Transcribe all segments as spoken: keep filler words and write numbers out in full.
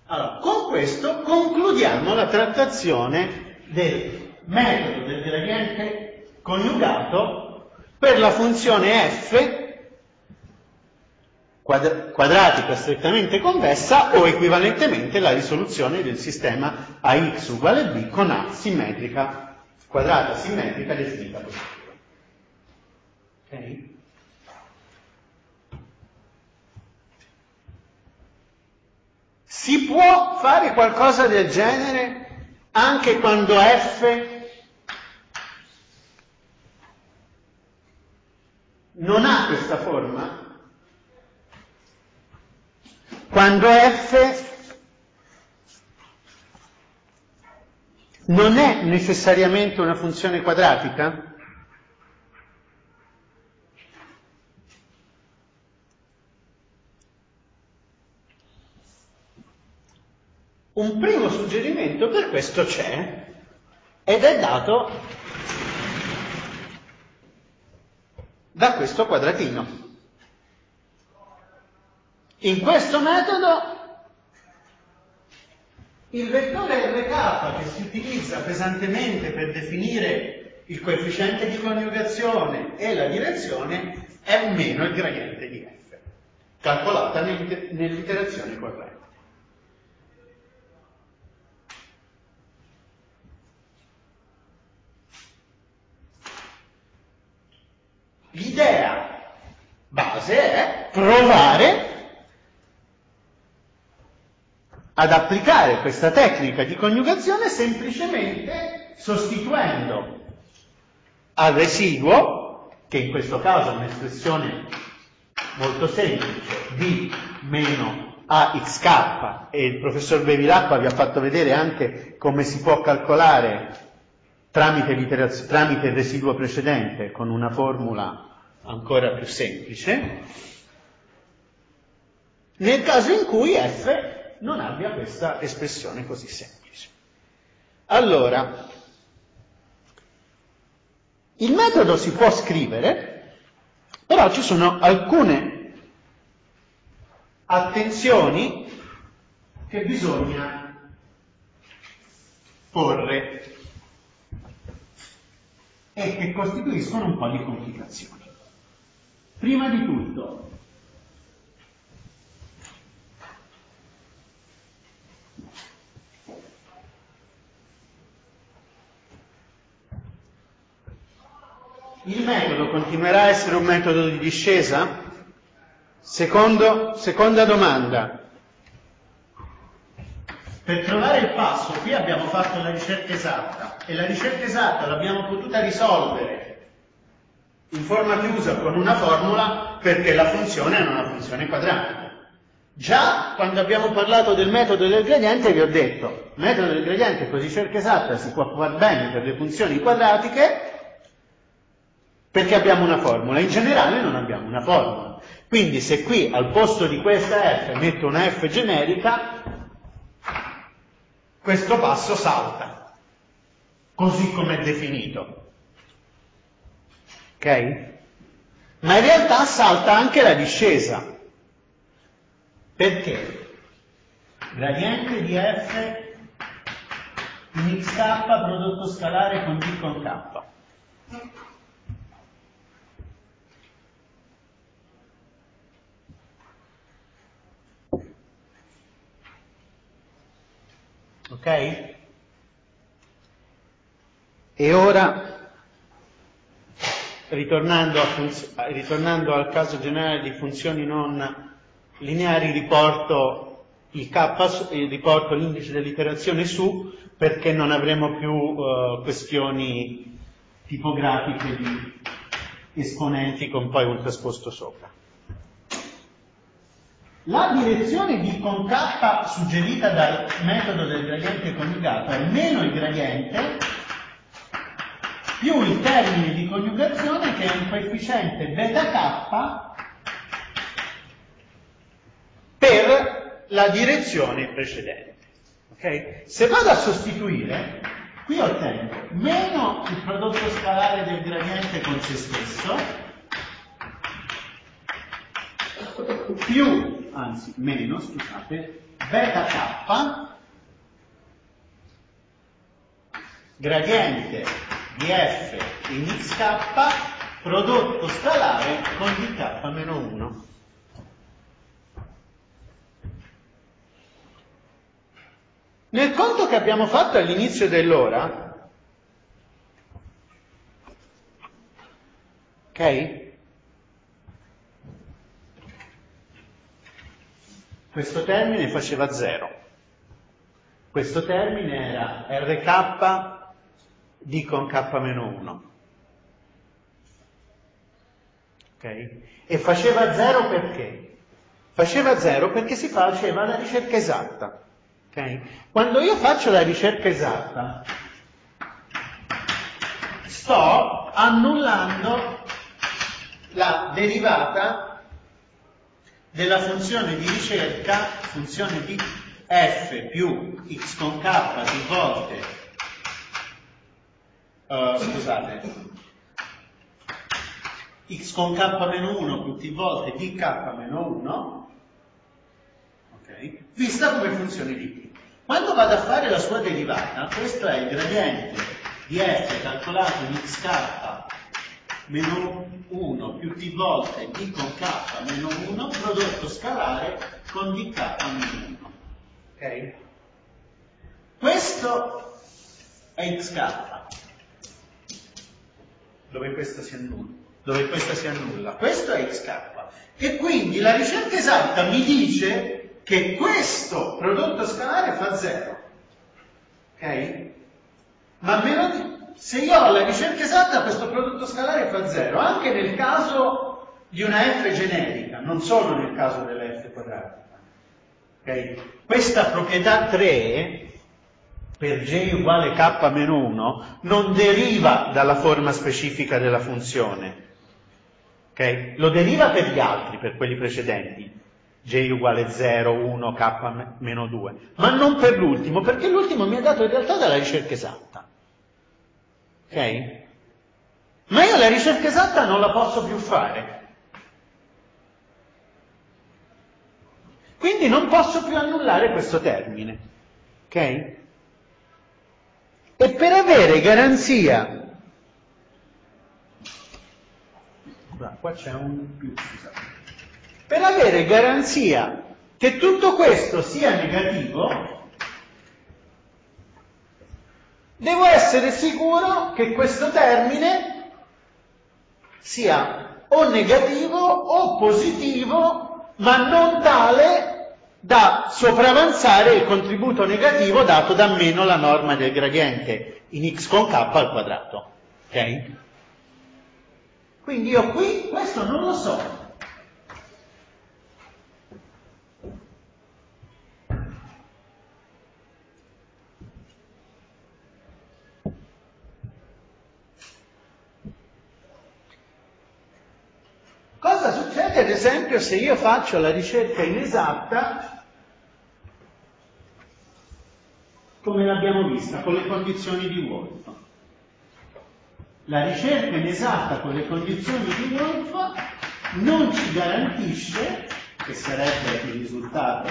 Allora, con questo concludiamo la trattazione del metodo del gradiente coniugato per la funzione f quadr- quadratica strettamente convessa o equivalentemente la risoluzione del sistema ax uguale b con a simmetrica, quadrata simmetrica definita positiva. Ok? Si può fare qualcosa del genere anche quando f non ha questa forma? Quando f non è necessariamente una funzione quadratica? Un primo suggerimento per questo c'è ed è dato da questo quadratino. In questo metodo il vettore R K che si utilizza pesantemente per definire il coefficiente di coniugazione e la direzione è meno il gradiente di f, calcolata nell'iterazione corrente. L'idea base è provare ad applicare questa tecnica di coniugazione semplicemente sostituendo al residuo, che in questo caso è un'espressione molto semplice, d meno axk, e il professor Bevilacqua vi ha fatto vedere anche come si può calcolare tramite, tramite il residuo precedente con una formula ancora più semplice, nel caso in cui f non abbia questa espressione così semplice. Allora, il metodo si può scrivere, però ci sono alcune attenzioni che bisogna porre e che costituiscono un po' di complicazioni. Prima di tutto, il metodo continuerà a essere un metodo di discesa? Secondo, seconda domanda. Per trovare il passo, qui abbiamo fatto la ricerca esatta, e la ricerca esatta l'abbiamo potuta risolvere in forma chiusa con una formula perché la funzione è una funzione quadratica. Già quando abbiamo parlato del metodo del gradiente vi ho detto, il metodo del gradiente con ricerca esatta si può far bene per le funzioni quadratiche perché abbiamo una formula, in generale non abbiamo una formula. Quindi se qui al posto di questa f metto una f generica, questo passo salta, così come è definito. Ok? Ma in realtà salta anche la discesa. Perché? Gradiente di f in xk prodotto scalare con d con k. Ok? E ora, ritornando, a funz- ritornando al caso generale di funzioni non lineari, riporto il k, su- riporto l'indice dell'iterazione su, perché non avremo più uh, questioni tipografiche di esponenti con poi un trasposto sopra. La direzione di con k suggerita dal metodo del gradiente coniugato è meno il gradiente più il termine di coniugazione che è un coefficiente beta k per la direzione precedente. Okay? Se vado a sostituire, qui ottengo meno il prodotto scalare del gradiente con se stesso più, anzi meno, scusate, beta k gradiente di f in xk prodotto scalare con dk meno uno. Nel conto che abbiamo fatto all'inizio dell'ora, ok? Questo termine faceva zero. Questo termine era rk d con k meno uno. Ok? E faceva zero perché? Faceva zero perché si faceva la ricerca esatta. Okay? Quando io faccio la ricerca esatta, sto annullando la derivata della funzione di ricerca, funzione di f più x con k più volte, uh, scusate, x con k meno uno più t volte dk meno uno, ok? Vista come funzione di t. Quando vado a fare la sua derivata, questo è il gradiente di f calcolato in xk meno uno più t volte d con k meno uno prodotto scalare con dk meno uno. Ok? Questo è xk, dove questo si annulla, dove questa si annulla. Questo è xk. E quindi la ricerca esatta mi dice che questo prodotto scalare fa zero. Ok? Ma meno di... se io ho la ricerca esatta, questo prodotto scalare fa zero, anche nel caso di una f generica, non solo nel caso della f quadratica. Ok? Questa proprietà tre, per j uguale k meno uno, non deriva dalla forma specifica della funzione. Ok? Lo deriva per gli altri, per quelli precedenti. J uguale zero, uno, k meno due, ma non per l'ultimo, perché l'ultimo mi è dato in realtà dalla ricerca esatta. Ok? Ma io la ricerca esatta non la posso più fare. Quindi non posso più annullare questo termine. Ok? E per avere garanzia... Qua c'è un più, scusate. Per avere garanzia che tutto questo sia negativo, devo essere sicuro che questo termine sia o negativo o positivo, ma non tale da sopravanzare il contributo negativo dato da meno la norma del gradiente in x con k al quadrato. Ok? Quindi io qui questo non lo so. Cosa succede ad esempio se io faccio la ricerca inesatta come l'abbiamo vista con le condizioni di Wolff? La ricerca inesatta con le condizioni di Wolff non ci garantisce, che sarebbe il risultato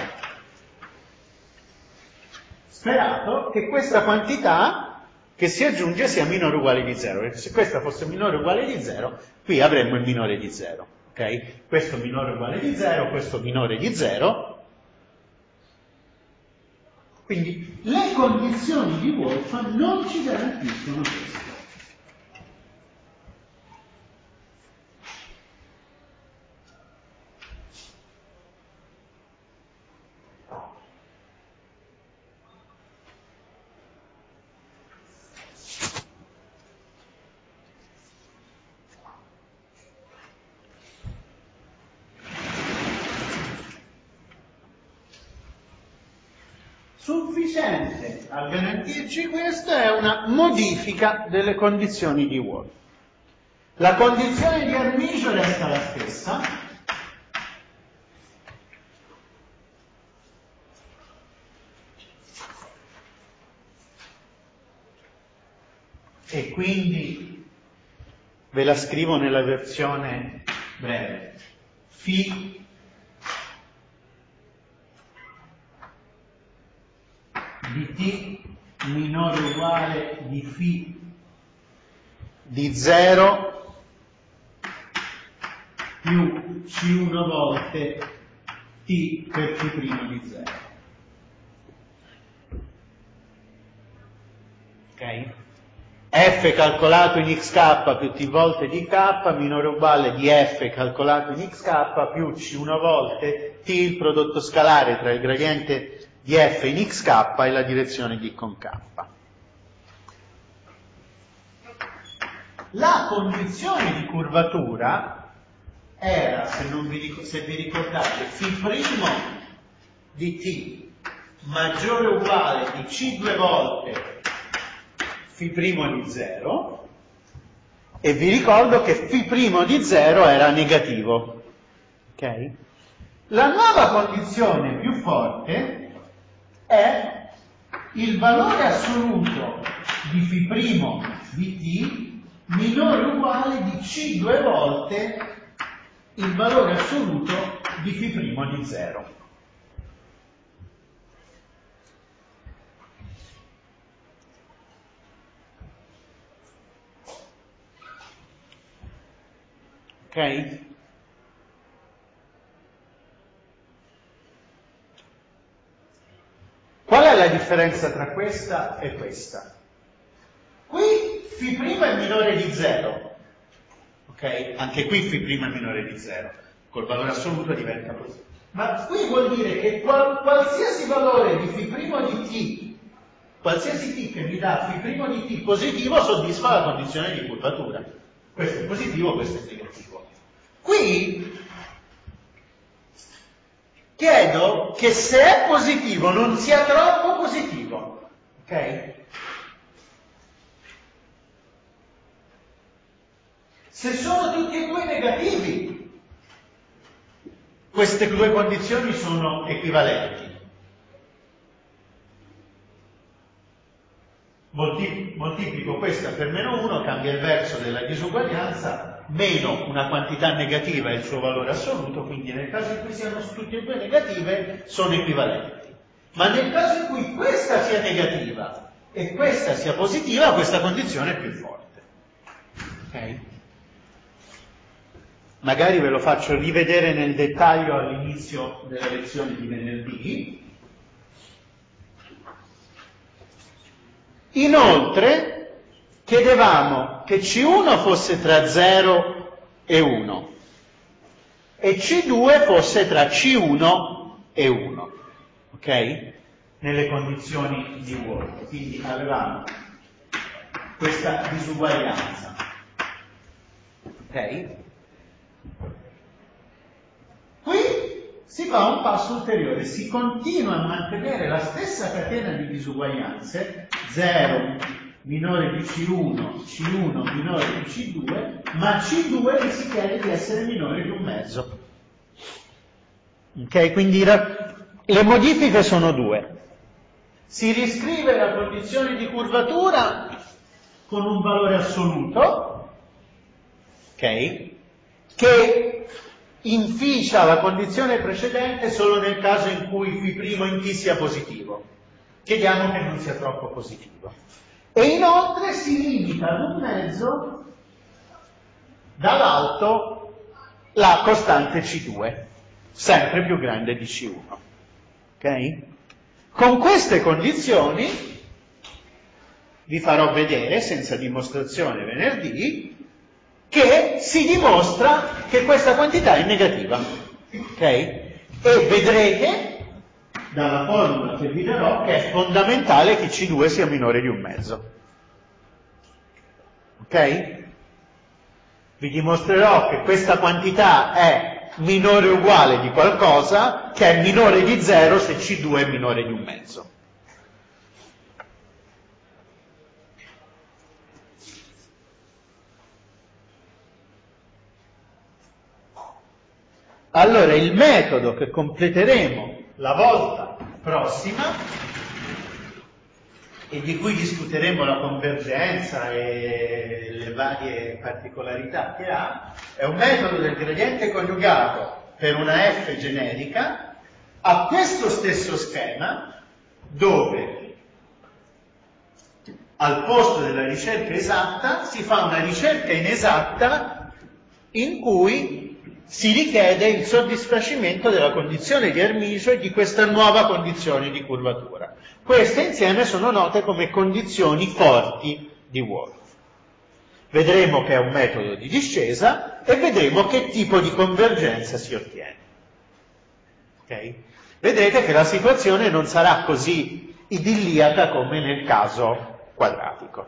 sperato, che questa quantità che si aggiunge sia minore o uguale di zero. Perché se questa fosse minore o uguale di zero, qui avremmo il minore di zero. Ok? Questo minore o uguale di zero, questo minore di zero. Quindi le condizioni di Wolff non ci garantiscono questo. Sufficiente a garantirci questo è una modifica delle condizioni di Wolff. La condizione di Armijo resta la stessa, e quindi ve la scrivo nella versione breve. Φ di t minore o uguale di φ di zero più C uno volte t per φ' di zero. Ok? F calcolato in xk più t volte di k minore o uguale di f calcolato in xk più c uno volte t, il prodotto scalare tra il gradiente di f in xk e la direzione d con k. La condizione di curvatura era, se, non vi, se vi ricordate, φ' di t maggiore o uguale di c due volte φ' di zero, e vi ricordo che φ' di zero era negativo. Ok? La nuova condizione più forte è il valore assoluto di φ' di t minore o uguale di c due volte il valore assoluto di φ' di zero. Ok? Qual è la differenza tra questa e questa? Qui φ' è minore di zero, ok? Anche qui φ' è minore di zero, col valore assoluto diventa così. Ma qui vuol dire che qual- qualsiasi valore di φ' di t, qualsiasi t che mi dà φ' di t positivo soddisfa la condizione di curvatura. Questo è positivo, questo è negativo. Qui chiedo che se è positivo non sia troppo positivo, ok? Se sono tutti e due negativi, queste due condizioni sono equivalenti. Molti- moltiplico questa per meno uno, cambia il verso della disuguaglianza, meno una quantità negativa e il suo valore assoluto, quindi nel caso in cui siano tutte e due negative sono equivalenti. Ma nel caso in cui questa sia negativa e questa sia positiva, questa condizione è più forte. Ok? Magari ve lo faccio rivedere nel dettaglio all'inizio della lezione di venerdì. Inoltre, chiedevamo che C uno fosse tra zero e uno e C due fosse tra C uno e uno, ok? Nelle condizioni di Work. Quindi avevamo questa disuguaglianza, ok? Qui si fa un passo ulteriore, si continua a mantenere la stessa catena di disuguaglianze, zero minore di C uno, C uno minore di C due, ma C due gli si chiede di essere minore di un mezzo. Ok, quindi la, le modifiche sono due. Si riscrive la condizione di curvatura con un valore assoluto, ok, che inficia la condizione precedente solo nel caso in cui φ' in t sia positivo. Chiediamo che non sia troppo positivo. E inoltre si limita ad un mezzo dall'alto la costante C due, sempre più grande di C uno. Ok? Con queste condizioni vi farò vedere, senza dimostrazione venerdì, che si dimostra che questa quantità è negativa, ok? E vedrete dalla formula che vi darò che è fondamentale che C due sia minore di un mezzo, ok? Vi dimostrerò che questa quantità è minore o uguale di qualcosa che è minore di zero se C due è minore di un mezzo. Allora, il metodo che completeremo la volta prossima e di cui discuteremo la convergenza e le varie particolarità che ha, è un metodo del gradiente coniugato per una f generica a questo stesso schema, dove al posto della ricerca esatta si fa una ricerca inesatta in cui si richiede il soddisfacimento della condizione di Hermitius e di questa nuova condizione di curvatura. Queste insieme sono note come condizioni forti di Wolff. Vedremo che è un metodo di discesa e vedremo che tipo di convergenza si ottiene. Okay? Vedrete che la situazione non sarà così idilliaca come nel caso quadratico.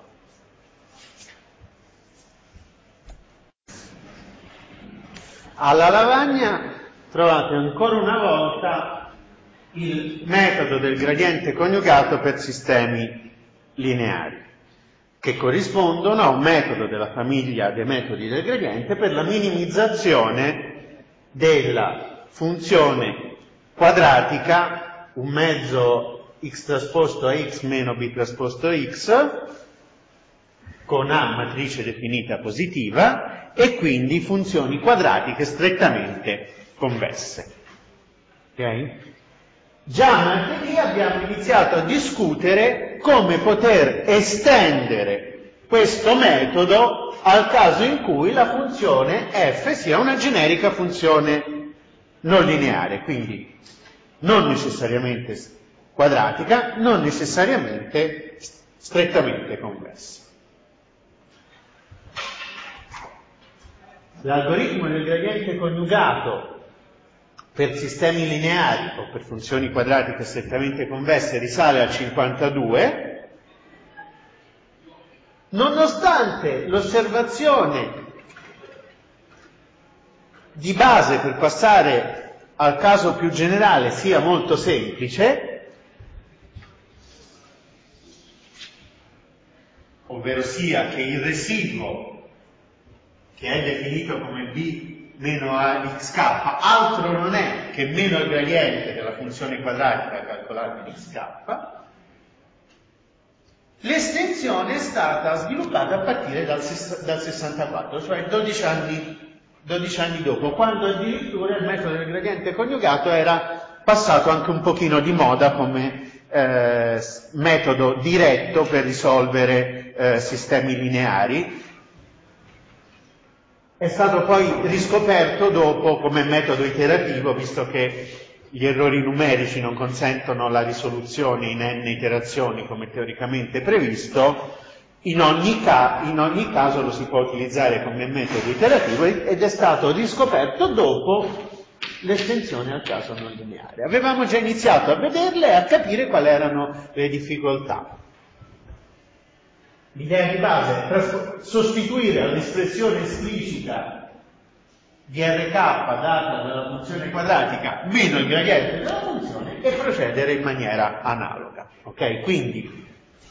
Alla lavagna trovate ancora una volta il metodo del gradiente coniugato per sistemi lineari, che corrispondono a un metodo della famiglia dei metodi del gradiente per la minimizzazione della funzione quadratica, un mezzo x trasposto a x meno b trasposto x, con A matrice definita positiva, e quindi funzioni quadratiche strettamente convesse. Ok? Già martedì abbiamo iniziato a discutere come poter estendere questo metodo al caso in cui la funzione f sia una generica funzione non lineare, quindi non necessariamente quadratica, non necessariamente strettamente convessa. L'algoritmo del gradiente coniugato per sistemi lineari o per funzioni quadratiche strettamente convesse risale al cinquantadue, nonostante l'osservazione di base per passare al caso più generale sia molto semplice, ovvero sia che il residuo che è definito come b meno a xk altro non è che meno il gradiente della funzione quadratica calcolata in xk, l'estensione è stata sviluppata a partire dal, dal sessantaquattro, cioè dodici anni, dodici anni dopo, quando addirittura il metodo del gradiente coniugato era passato anche un pochino di moda come eh, metodo diretto per risolvere eh, sistemi lineari. È stato poi riscoperto dopo come metodo iterativo, visto che gli errori numerici non consentono la risoluzione in n iterazioni come teoricamente previsto. In ogni, ca- in ogni caso lo si può utilizzare come metodo iterativo ed è stato riscoperto dopo l'estensione al caso non lineare. Avevamo già iniziato a vederle e a capire quali erano le difficoltà. L'idea di base è sostituire all'espressione esplicita di R K data dalla funzione quadratica meno il gradiente della funzione e procedere in maniera analoga. Ok? Quindi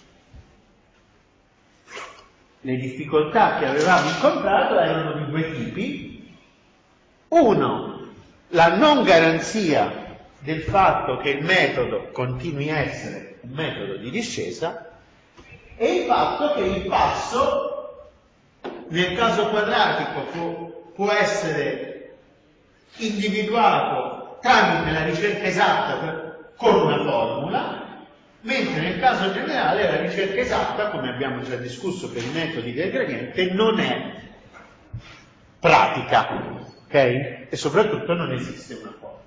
le difficoltà che avevamo incontrato erano di due tipi. Uno, la non garanzia del fatto che il metodo continui a essere un metodo di discesa, e il fatto che il passo nel caso quadratico può, può essere individuato tramite la ricerca esatta per, con una formula, mentre nel caso generale la ricerca esatta, come abbiamo già discusso per i metodi del gradiente, non è pratica, ok? E soprattutto non esiste una formula.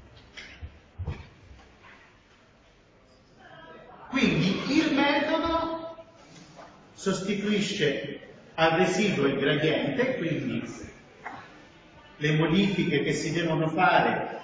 Quindi il metodo sostituisce al residuo il gradiente, quindi le modifiche che si devono fare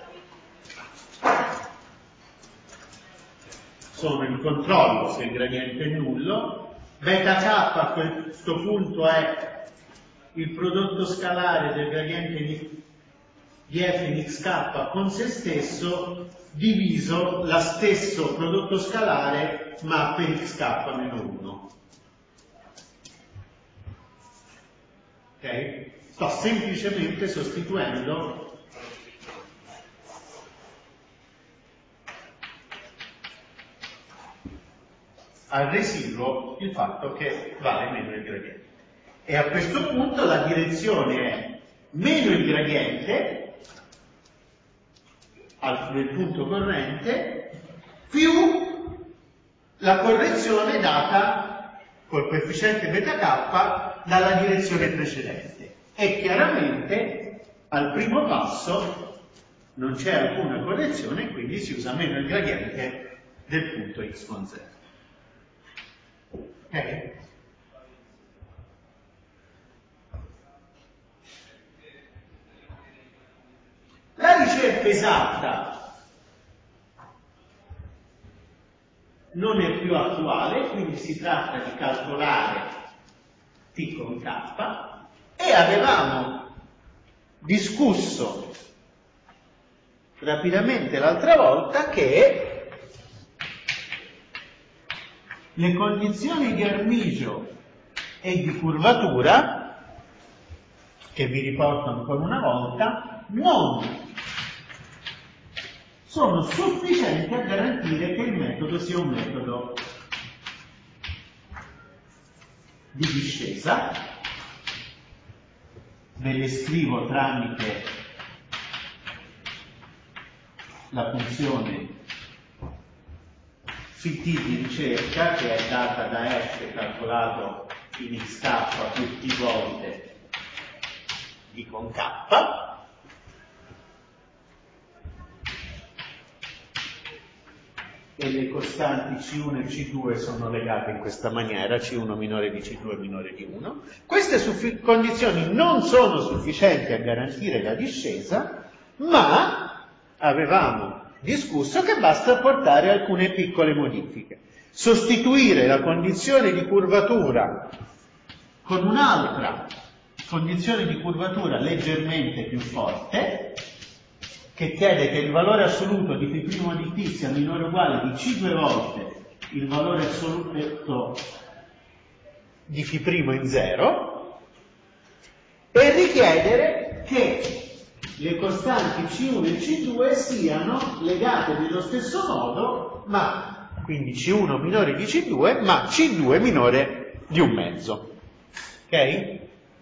sono il controllo se il gradiente è nullo, beta k a questo punto è il prodotto scalare del gradiente di, di f in xk con se stesso diviso la stesso prodotto scalare ma per xk meno uno. Ok? Sto semplicemente sostituendo al residuo il fatto che vale meno il gradiente. E a questo punto la direzione è meno il gradiente al, nel punto corrente più la correzione data col coefficiente beta k dalla direzione precedente. E chiaramente al primo passo non c'è alcuna correzione, quindi si usa meno il gradiente del punto x con zero. Ok? La ricerca esatta non è più attuale, quindi si tratta di calcolare t con k, e avevamo discusso rapidamente l'altra volta che le condizioni di Armigio e di curvatura, che vi riporto ancora una volta, non sono sufficienti a garantire che il metodo sia un metodo di discesa. Ve le scrivo tramite la funzione ft di ricerca, che è data da f calcolato in xk più t volte d con k, e le costanti c uno e c due sono legate in questa maniera, c uno minore di c due minore di uno. Queste suffi- condizioni non sono sufficienti a garantire la discesa, ma avevamo discusso che basta apportare alcune piccole modifiche. Sostituire la condizione di curvatura con un'altra condizione di curvatura leggermente più forte, che chiede che il valore assoluto di φ' di t sia minore o uguale di cinque volte il valore assoluto di φ' in zero, e richiedere che le costanti c uno e c due siano legate nello stesso modo, ma quindi c uno minore di c due, ma c due minore di un mezzo. Ok?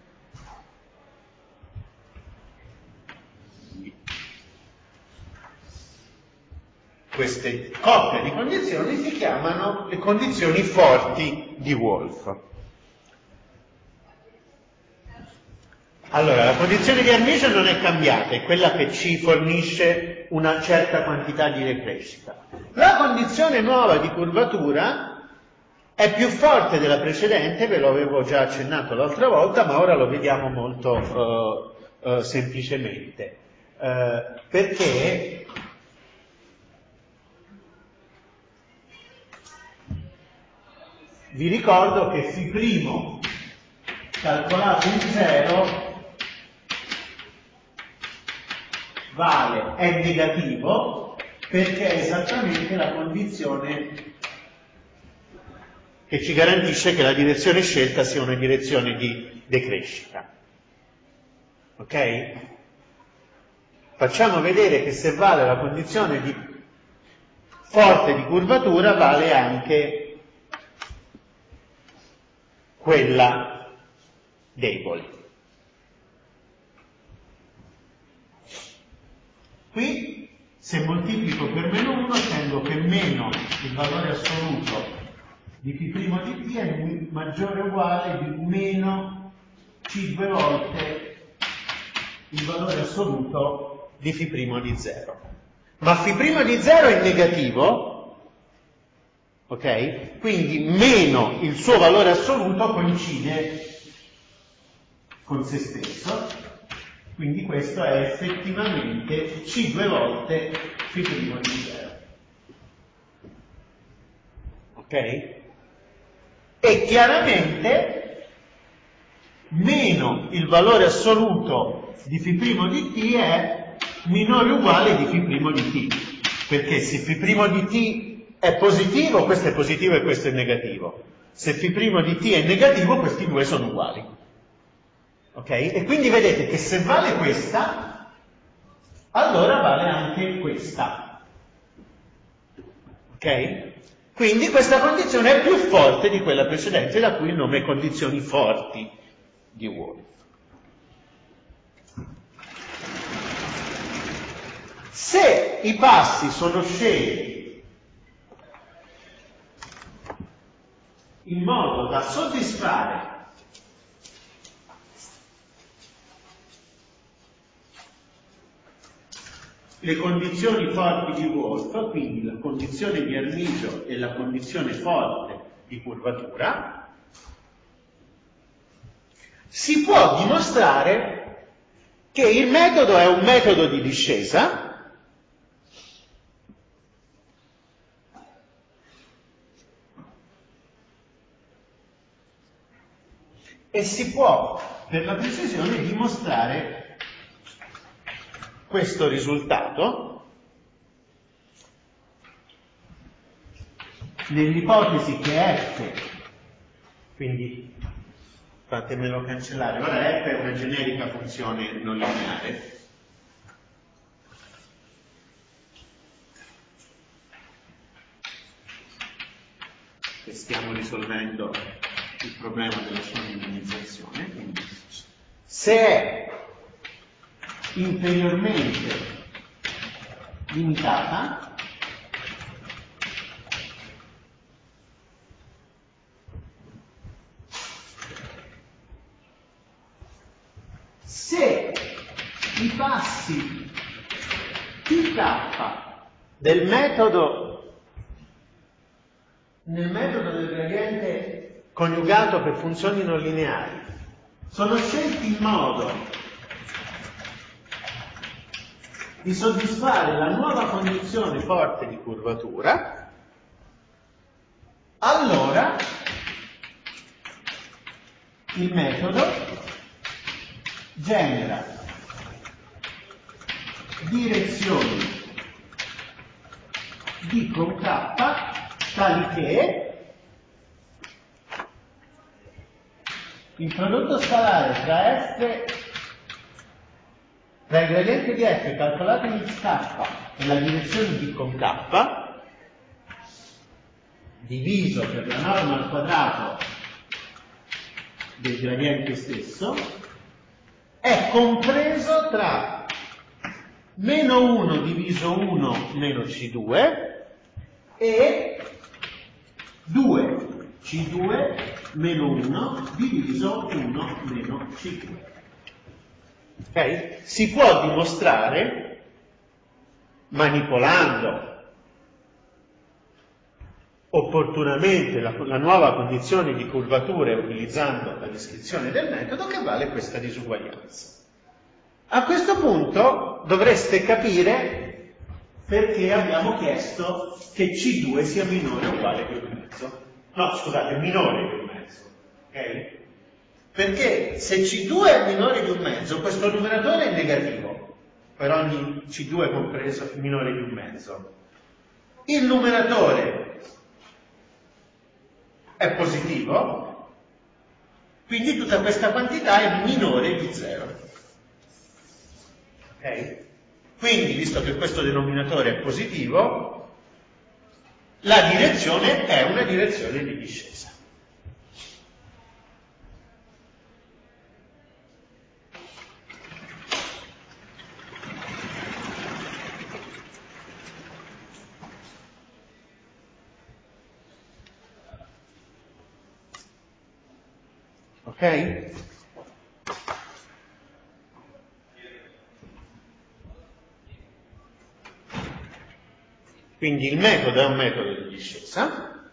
Queste coppie di condizioni si chiamano le condizioni forti di Wolff. Allora, la condizione di Armigio non è cambiata, è quella che ci fornisce una certa quantità di decrescita. La condizione nuova di curvatura è più forte della precedente, ve lo avevo già accennato l'altra volta, ma ora lo vediamo molto uh, uh, semplicemente. Uh, perché vi ricordo che φ' calcolato in zero vale, è negativo, perché è esattamente la condizione che ci garantisce che la direzione scelta sia una direzione di decrescita. Ok? Facciamo vedere che se vale la condizione di forte di curvatura, vale anche quella debole. Qui, se moltiplico per meno uno, ottengo che meno il valore assoluto di φ' di t è maggiore o uguale di meno c due volte il valore assoluto di φ' di zero. Ma φ' di zero è negativo, ok? Quindi meno il suo valore assoluto coincide con se stesso, quindi questo è effettivamente c due volte φ' di zero. Ok? E chiaramente meno il valore assoluto di φ' di t è minore o uguale di φ' di t, perché se φ' di t è positivo, questo è positivo e questo è negativo. Se φ' di t è negativo, questi due sono uguali. Ok? E quindi vedete che se vale questa, allora vale anche questa. Ok? Quindi questa condizione è più forte di quella precedente, da cui il nome condizioni forti di Wolff. Se i passi sono scesi in modo da soddisfare le condizioni forti di Wolff, quindi la condizione di Armigio e la condizione forte di curvatura, si può dimostrare che il metodo è un metodo di discesa e si può, per la precisione, dimostrare questo risultato nell'ipotesi che F, quindi fatemelo cancellare, ora F è una generica funzione non lineare, che stiamo risolvendo il problema della sua minimizzazione, quindi se è inferiormente limitata, se i passi pk del metodo nel metodo del gradiente coniugato per funzioni non lineari sono scelti in modo di soddisfare la nuova condizione forte di curvatura, allora il metodo genera direzioni D con K tali che il prodotto scalare tra F tra il gradiente di F calcolato in K e la direzione D con K diviso per la norma al quadrato del gradiente stesso è compreso tra meno uno diviso uno meno C due e due C due meno uno diviso uno meno C due. Okay? Si può dimostrare manipolando opportunamente la, la nuova condizione di curvatura e utilizzando la descrizione del metodo che vale questa disuguaglianza. A questo punto dovreste capire perché abbiamo chiesto che C due sia minore o uguale che un mezzo. No, scusate, minore che un mezzo. Ok? Perché se C due è minore di un mezzo, questo numeratore è negativo, per ogni C due compreso minore di un mezzo. Il numeratore è positivo, quindi tutta questa quantità è minore di zero. Ok? Quindi, visto che questo denominatore è positivo, la direzione è una direzione di discesa. Ok? Quindi il metodo è un metodo di discesa.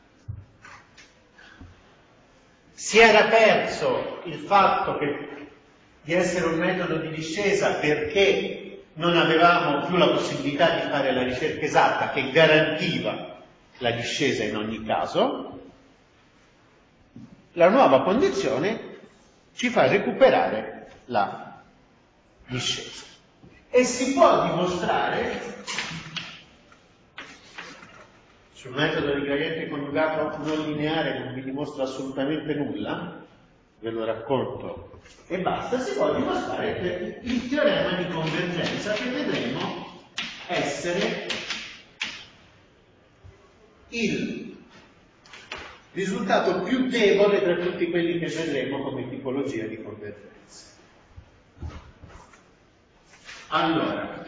Si era perso il fatto che, di essere un metodo di discesa perché non avevamo più la possibilità di fare la ricerca esatta che garantiva la discesa in ogni caso. La nuova condizione ci fa recuperare la discesa. E si può dimostrare, sul metodo di gradiente coniugato non lineare non vi dimostro assolutamente nulla, ve lo racconto e basta, si può dimostrare che il teorema di convergenza che vedremo essere il risultato più debole tra tutti quelli che vedremo come tipologia di convergenza. Allora,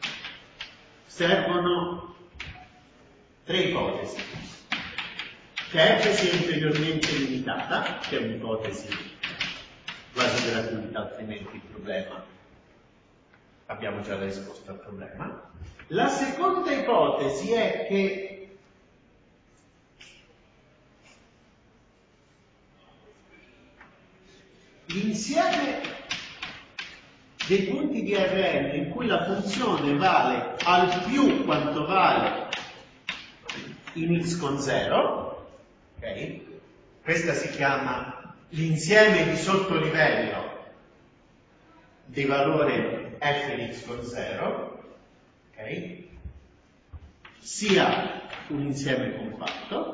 servono tre ipotesi. che f sia inferiormente limitata, che è un'ipotesi quasi gratuita, altrimenti il problema, abbiamo già la risposta al problema. La seconda ipotesi è che l'insieme dei punti di R n in cui la funzione vale al più quanto vale in x con zero, ok? Questa si chiama l'insieme di sottolivello di valore f di x con zero, ok? Sia un insieme compatto,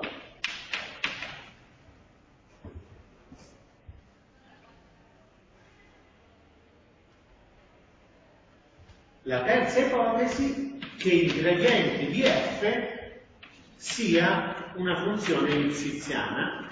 la terza ipotesi che il gradiente di f sia una funzione lipschitziana,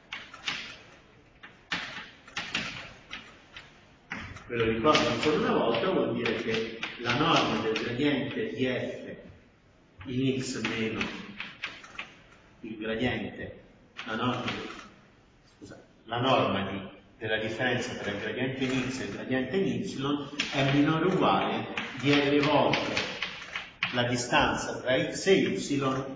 ve lo ricordo ancora una volta, vuol dire che la norma del gradiente di f in x meno il gradiente, la norma, scusa, la norma di, della differenza tra il gradiente in x e il gradiente in y è minore o uguale di L volte la distanza tra x e y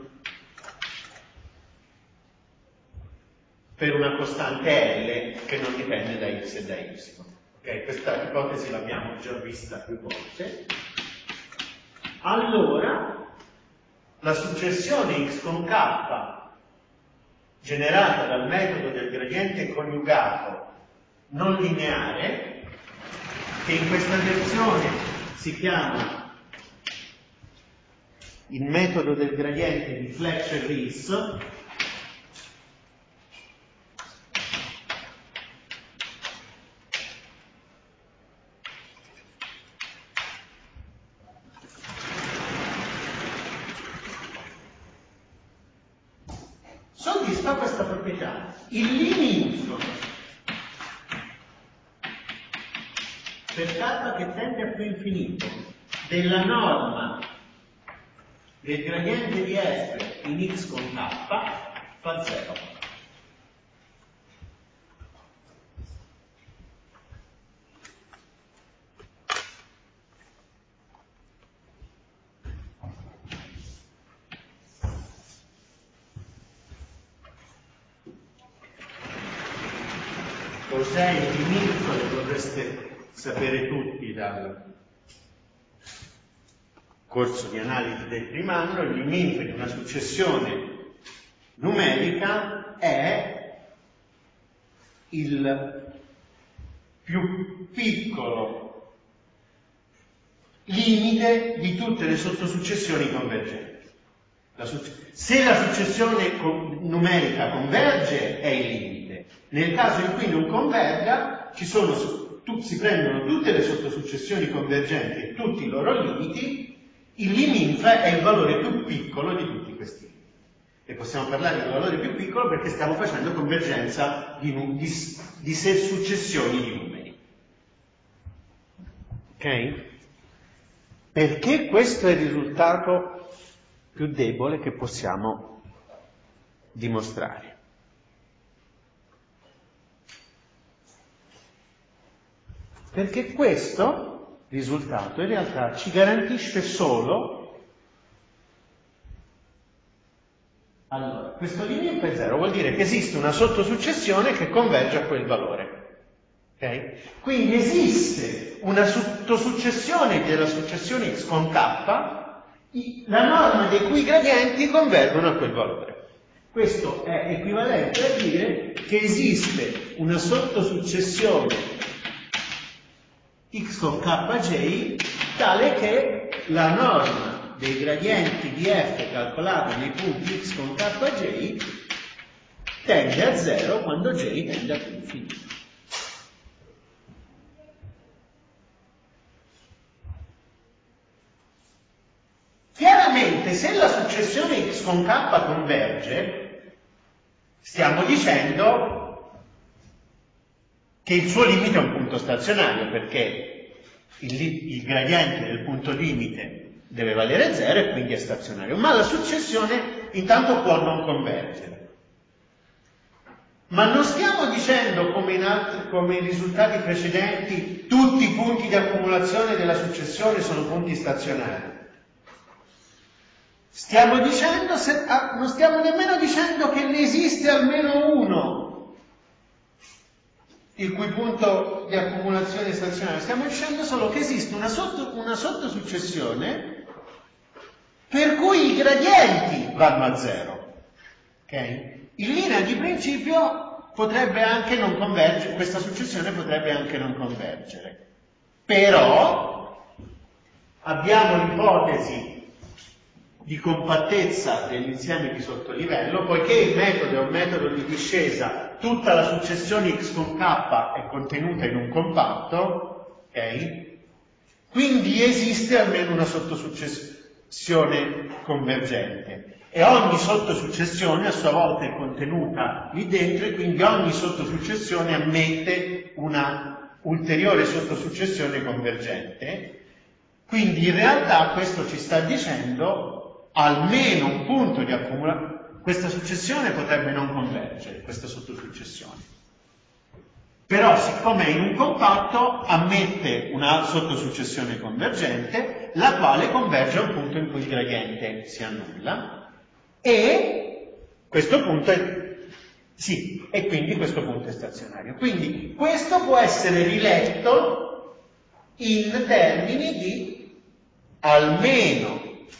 per una costante L che non dipende da x e da y. Okay? Questa ipotesi l'abbiamo già vista più volte. Allora, la successione x con k generata dal metodo del gradiente coniugato non lineare, che in questa versione si chiama il metodo del gradiente di Fletcher-Ries, soddisfa questa proprietà. Il limite per k che tende a più infinito della norma del gradiente di f in x con k fa zero. Cos'è il limite? Dovreste sapere tutti dal corso di analisi del primo anno. Il limite di una successione numerica è il più piccolo limite di tutte le sottosuccessioni convergenti. La Se la successione con numerica converge è il limite. Nel caso in cui non converga, ci sono, tu, si prendono tutte le sottosuccessioni convergenti e tutti i loro limiti, il limite è il valore più piccolo di tutti questi limiti. E possiamo parlare di valore più piccolo perché stiamo facendo convergenza di, di, di se successioni di numeri. Ok? Perché questo è il risultato più debole che possiamo dimostrare. Perché questo risultato in realtà ci garantisce solo, allora, questo limite è zero, vuol dire che esiste una sottosuccessione che converge a quel valore. Ok? Quindi esiste una sottosuccessione della successione x con k, la norma dei cui gradienti convergono a quel valore. Questo è equivalente a dire che esiste una sottosuccessione x con kj tale che la norma dei gradienti di f calcolati nei punti x con kj tende a zero quando j tende a più infinito. Chiaramente, se la successione x con k converge, stiamo dicendo che il suo limite è un punto stazionario, perché il, il gradiente del punto limite deve valere zero e quindi è stazionario, ma la successione intanto può non convergere. Ma non stiamo dicendo, come in, altri, come in risultati precedenti, tutti i punti di accumulazione della successione sono punti stazionari. Stiamo dicendo, se, ah, non stiamo nemmeno dicendo che ne esiste almeno uno, il cui punto di accumulazione è stazionario. Stiamo dicendo solo che esiste una, sotto, una sottosuccessione per cui i gradienti vanno a zero. Ok? In linea di principio potrebbe anche non convergere, questa successione potrebbe anche non convergere. Però abbiamo l'ipotesi di compattezza dell'insieme di sottolivello, poiché il metodo è un metodo di discesa, tutta la successione x con k è contenuta in un compatto, ok? Quindi esiste almeno una sottosuccessione convergente. E ogni sottosuccessione a sua volta è contenuta lì dentro e quindi ogni sottosuccessione ammette una ulteriore sottosuccessione convergente. Quindi in realtà questo ci sta dicendo almeno un punto di accumulazione. Questa successione potrebbe non convergere, questa sottosuccessione. Però siccome è in un compatto ammette una sottosuccessione convergente, la quale converge a un punto in cui il gradiente si annulla. E questo punto è, sì, e quindi questo punto è stazionario. Quindi questo può essere riletto in termini di almeno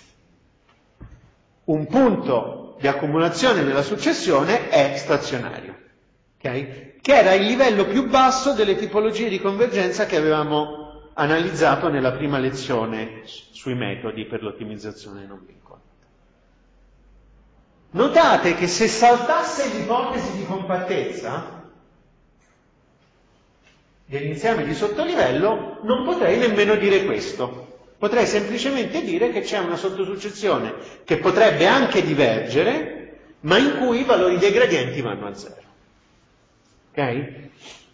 un punto di accumulazione della successione è stazionario, ok? Che era il livello più basso delle tipologie di convergenza che avevamo analizzato nella prima lezione sui metodi per l'ottimizzazione non vincolante. Notate che se saltasse l'ipotesi di compattezza dell'insieme di sottolivello, non potrei nemmeno dire questo. Potrei semplicemente dire che c'è una sottosuccessione che potrebbe anche divergere, ma in cui i valori dei gradienti vanno a zero. Ok?